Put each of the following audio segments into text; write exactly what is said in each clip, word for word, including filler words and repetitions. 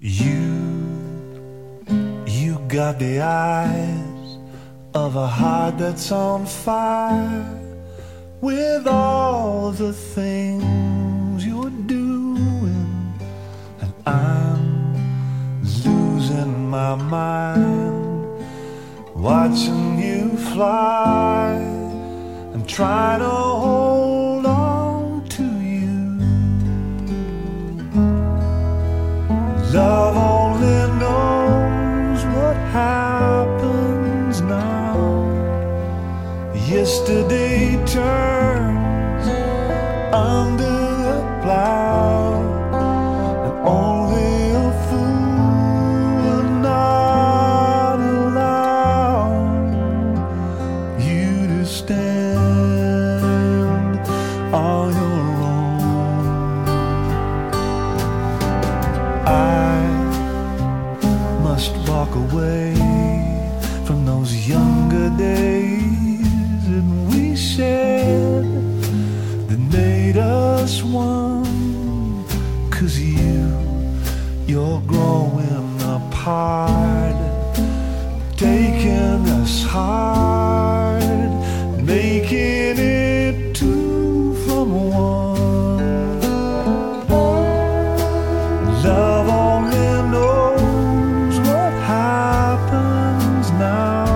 You got the eyes of a heart that's on fire with all the things you're doing, and I'm losing my mind watching you fly and trying to hold on to you. Love only knows what happens now. Yesterday turns under the plow, and only a fool would not allow you to stand on your own. I must walk away from those younger days that we shared, that made us one. 'Cause you, you're growing apart, taking us hard, making it two from one. Love only knows what happens now.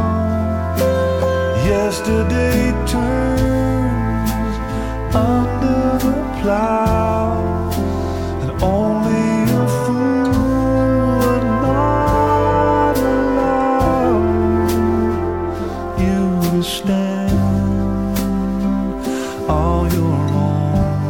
Yesterday turns under the plow, and only a fool would not allow you to stand on your own.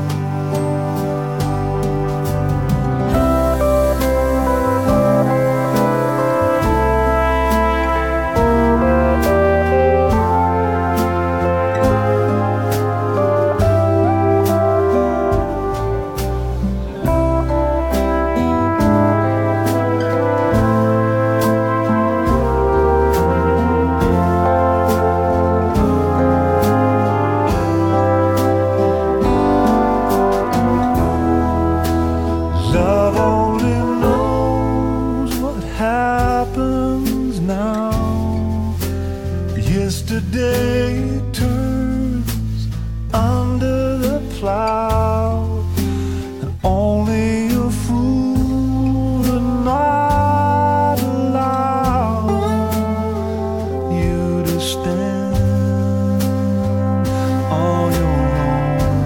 Love only knows what happens now. Yesterday turns under the plow, and only a fool would not allow you to stand on your own.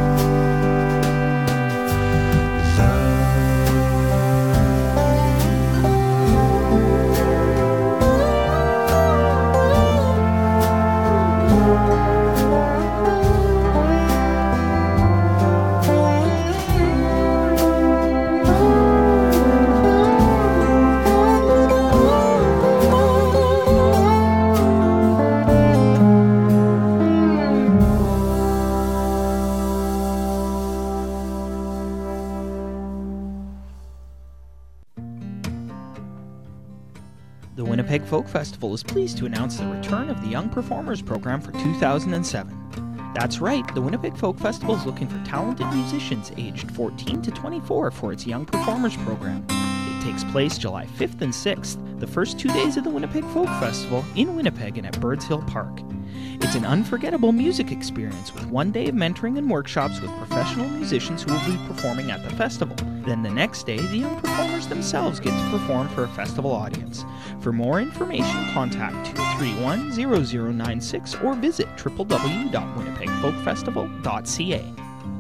The Winnipeg Folk Festival is pleased to announce the return of the Young Performers Program for two thousand seven. That's right, the Winnipeg Folk Festival is looking for talented musicians aged fourteen to twenty-four for its Young Performers Program. It takes place July fifth and sixth, the first two days of the Winnipeg Folk Festival, in Winnipeg and at Birds Hill Park. It's an unforgettable music experience with one day of mentoring and workshops with professional musicians who will be performing at the festival. Then the next day, the young performers themselves get to perform for a festival audience. For more information, contact two three one, zero zero nine six or visit w w w dot winnipeg folk festival dot c a.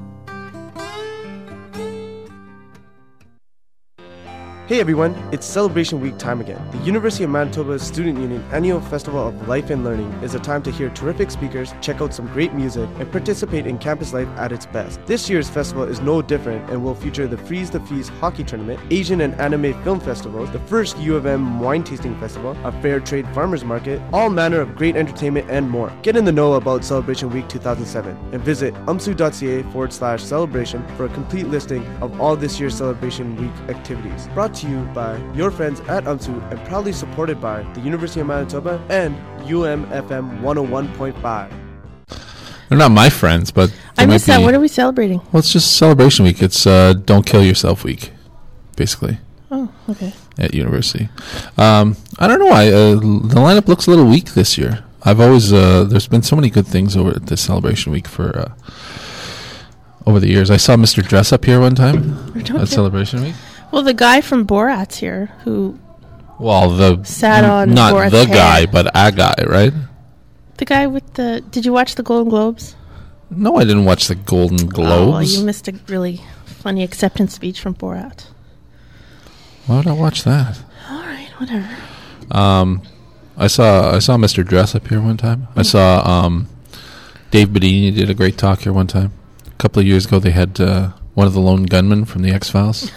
Hey everyone, it's Celebration Week time again. The University of Manitoba Student Union Annual Festival of Life and Learning is a time to hear terrific speakers, check out some great music, and participate in campus life at its best. This year's festival is no different and will feature the Freeze the Feast Hockey Tournament, Asian and Anime Film Festivals, the first U of M Wine Tasting Festival, a fair trade farmers market, all manner of great entertainment and more. Get in the know about Celebration Week two thousand seven and visit umsu.ca forward slash celebration for a complete listing of all this year's Celebration Week activities. Brought to you by your friends at UMSU and proudly supported by the University of Manitoba and U M F M one oh one point five. They're not my friends, but I missed that. What are we celebrating? Well, it's just Celebration Week. It's uh, Don't Kill Yourself Week, basically. Oh, okay. At university. Um, I don't know why. Uh, the lineup looks a little weak this year. I've always, uh, there's been so many good things over at this Celebration Week for, uh, over the years. I saw Mister Dress Up here one time at Celebration Week. Well, the guy from Borat's here who Well, the... sat on Not Borat's the head. guy, but a guy, right? The guy with the... Did you watch the Golden Globes? No, I didn't watch the Golden Globes. Oh, well, you missed a really funny acceptance speech from Borat. Why would I watch that? All right, whatever. Um, I saw I saw Mister Dress Up here one time. I saw um, Dave Bedini did a great talk here one time. A couple of years ago, they had uh, one of the lone gunmen from the X-Files.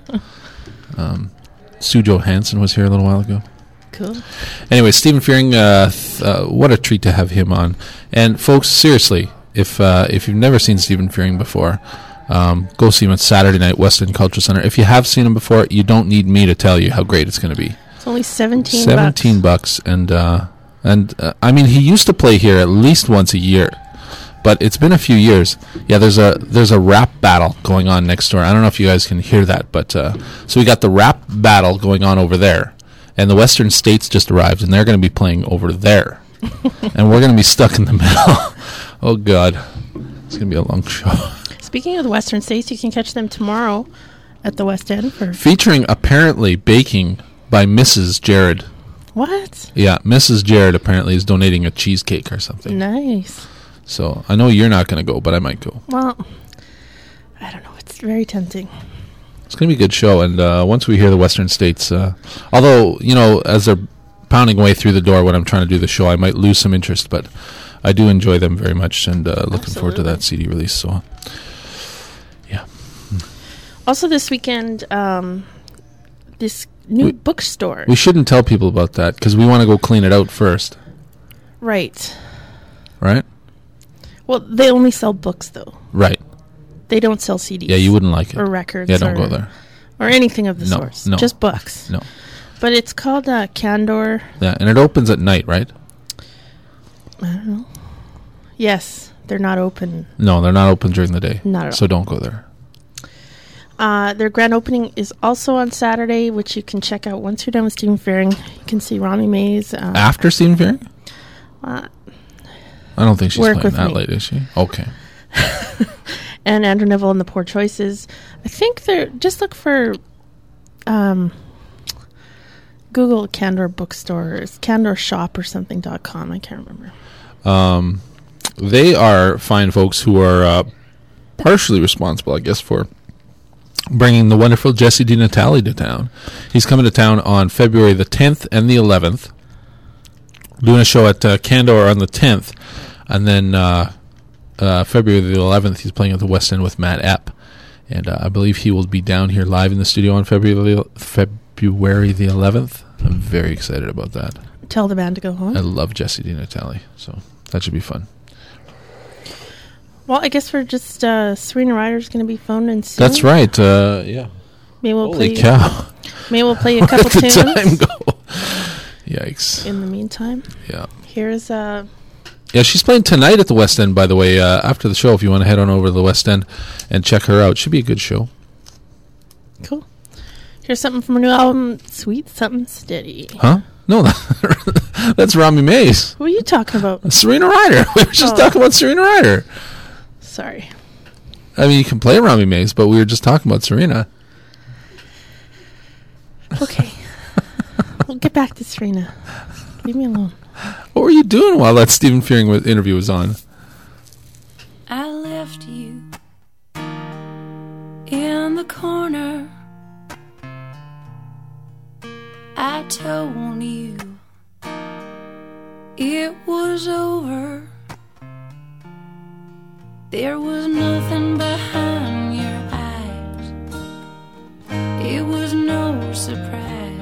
um, Sue Johansson was here a little while ago. Cool. Anyway, Stephen Fearing, uh, th- uh, what a treat to have him on. And folks, seriously, if uh, if you've never seen Stephen Fearing before, um, go see him on Saturday night, West End Cultural Center. If you have seen him before, you don't need me to tell you how great it's going to be. It's only seventeen. Seventeen bucks, and uh, and uh, I mean, he used to play here at least once a year, but it's been a few years. Yeah, there's a there's a rap battle going on next door. I don't know if you guys can hear that, but uh, so we got the rap battle going on over there, and the Western States just arrived, and they're going to be playing over there, and we're going to be stuck in the middle. Oh God, it's going to be a long show. Speaking of the Western States, you can catch them tomorrow at the West End for Featuring apparently baking by Missus Jared. what? Yeah, Missus Jared apparently is donating a cheesecake or something. Nice. So I know you're not going to go, but I might go. Well, I don't know. It's very tempting. It's going to be a good show. And uh, once we hear the Western States, uh, although, you know, as they're pounding away through the door when I'm trying to do the show, I might lose some interest, but I do enjoy them very much, and uh, looking forward to that C D release. So, yeah. Also this weekend, um, this new We- bookstore. We shouldn't tell people about that because we want to go clean it out first, Right. right? Well, they only sell books, though. Right. They don't sell C Ds. Yeah, you wouldn't like it. Or records. Yeah, don't or, go there. Or anything of the No, sort. no. Just books. No. But it's called uh, Candor. Yeah, and it opens at night, right? I don't know. Yes, they're not open. No, they're not open during the day. Not at So don't go there. Uh, their grand opening is also on Saturday, which you can check out once you're done with Stephen Fearing. You can see Rami Mays. Uh, After Stephen Fearing? uh, I don't think she's Work playing with that me. late, is she? Okay. and Andrew Neville and the Poor Choices. I think they're just look for um, Google Candor Bookstore, it's Candor Shop or something dot com. I can't remember. Um, they are fine folks who are uh, partially responsible, I guess, for bringing the wonderful Jesse DiNatale to town. He's coming to town on February the tenth and the eleventh, doing a show at uh, Candor on the tenth, and then uh, uh, February the eleventh, he's playing at the West End with Matt Epp, and uh, I believe he will be down here live in the studio on February the, February the eleventh. I'm very excited about that. Tell the band to go home. I love Jesse DiNatale, so that should be fun. Well, I guess we're just uh, Serena Ryder's going to be phoning soon. That's right. Uh, yeah. Maybe we'll Holy play. cow! Maybe we'll play a Where couple did the tunes. time go? Yikes! In the meantime, Yeah. here's uh, Yeah, she's playing tonight at the West End, by the way, uh, after the show, if you want to head on over to the West End and check her out. Should be a good show. cool. Here's something from her new album, Sweet Something Steady. Huh? No, that's Rami Mays. Who are you talking about? Serena Ryder. We were just Oh. talking about Serena Ryder. Sorry. I mean, you can play Rami Mays, but we were just talking about Serena. Okay. We'll get back to Serena. Leave me alone. What were you doing while that Stephen Fearing wa- interview was on? I left you in the corner. I told you it was over. There was nothing behind your eyes. It was no surprise.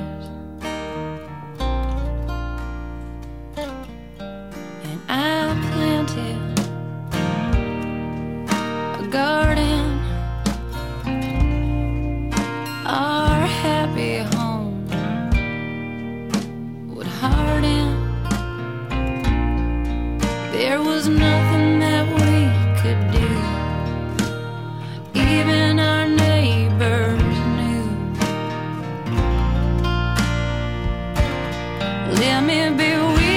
And I planted a garden, our happy home would harden. There was nothing that we could do. Even our neighbors knew Let me be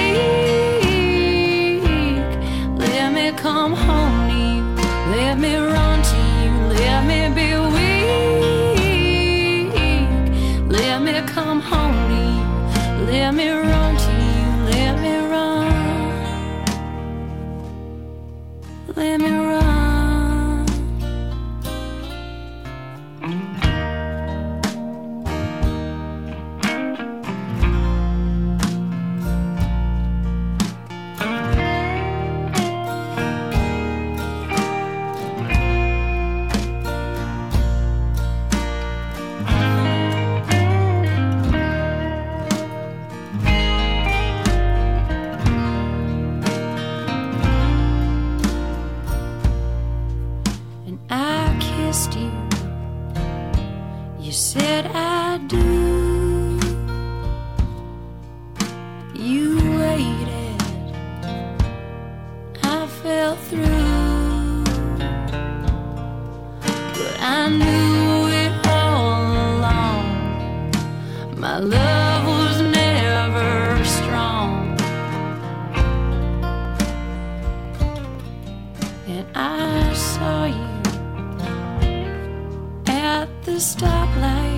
weak. Let me come home to you. Let me run to you. Let me be weak. Let me come home to you. Let me run to you. Let me run. Let me run. You. You said I do. You waited. I fell through. But I knew it all along. My love was never strong. And I saw you at the stoplight.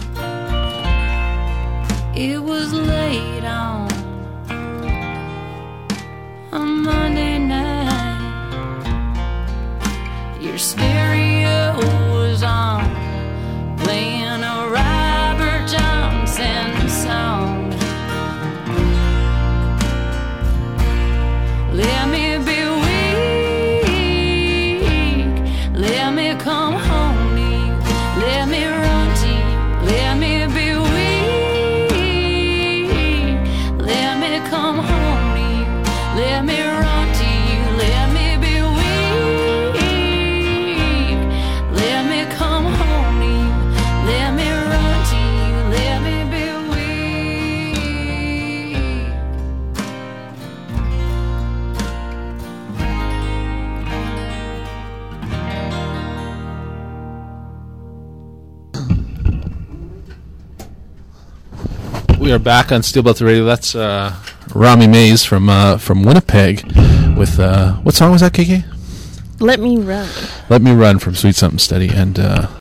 It was late on a Monday night. Your stereo was on, playing a Robert Johnson song. Let me be weak. Let me come home. Let me run to you. Let me be weak. Let me come home to you. Let me run to you. Let me be weak. Let me come home to you. Let me run to you. Let me be We are back on Steel Belt Radio. That's uh, Rami Mays from uh, from Winnipeg with uh, what song was that, K K? Let Me Run. Let Me Run from Sweet Something Steady. And uh,